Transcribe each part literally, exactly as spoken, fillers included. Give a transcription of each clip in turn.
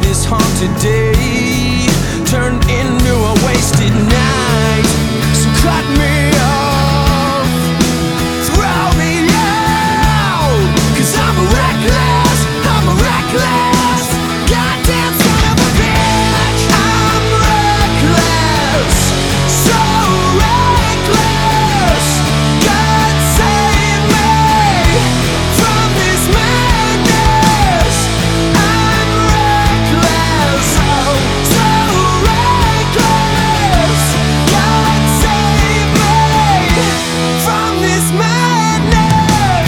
this haunted day turned into a wasted night. So cut me off, throw me out, 'cause I'm a reckless, I'm a reckless goddamn son of a bitch. I'm reckless, so reckless. God save me from this madness. I'm reckless, oh, so reckless. God save me from this madness.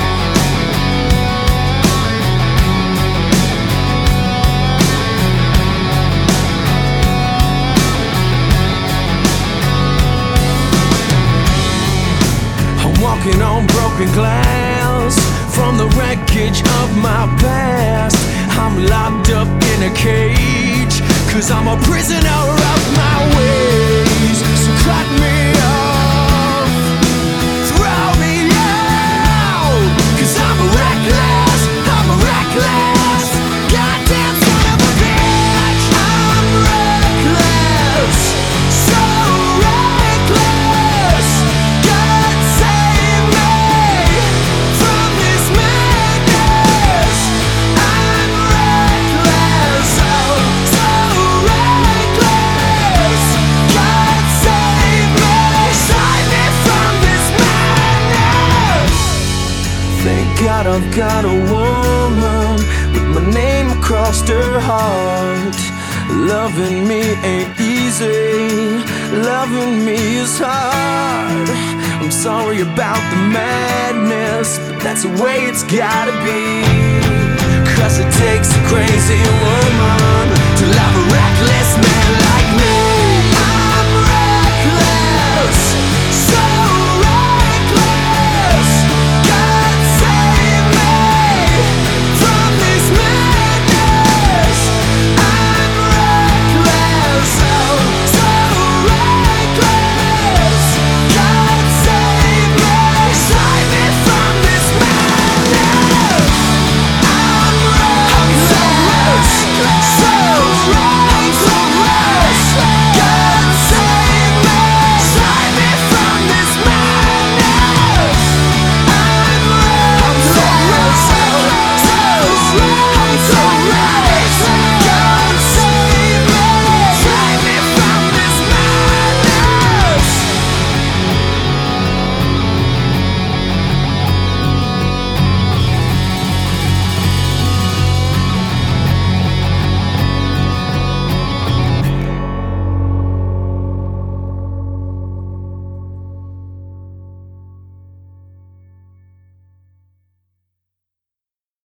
I'm walking on broken glass from the wreckage of my past. I'm locked up in a cage, 'cause I'm a prisoner of my ways. So cut me off, throw me out, 'cause I'm a reckless, I'm a reckless goddamn son of a bitch. I'm reckless, so reckless. God save me from this madness. I'm reckless, oh, so reckless. God save me, save me from this madness. Thank God I've got a woman with my name across her heart. Loving me ain't easy, loving me is hard. I'm sorry about the madness, but that's the way it's gotta be. 'Cause it takes a crazy woman to love a reckless man like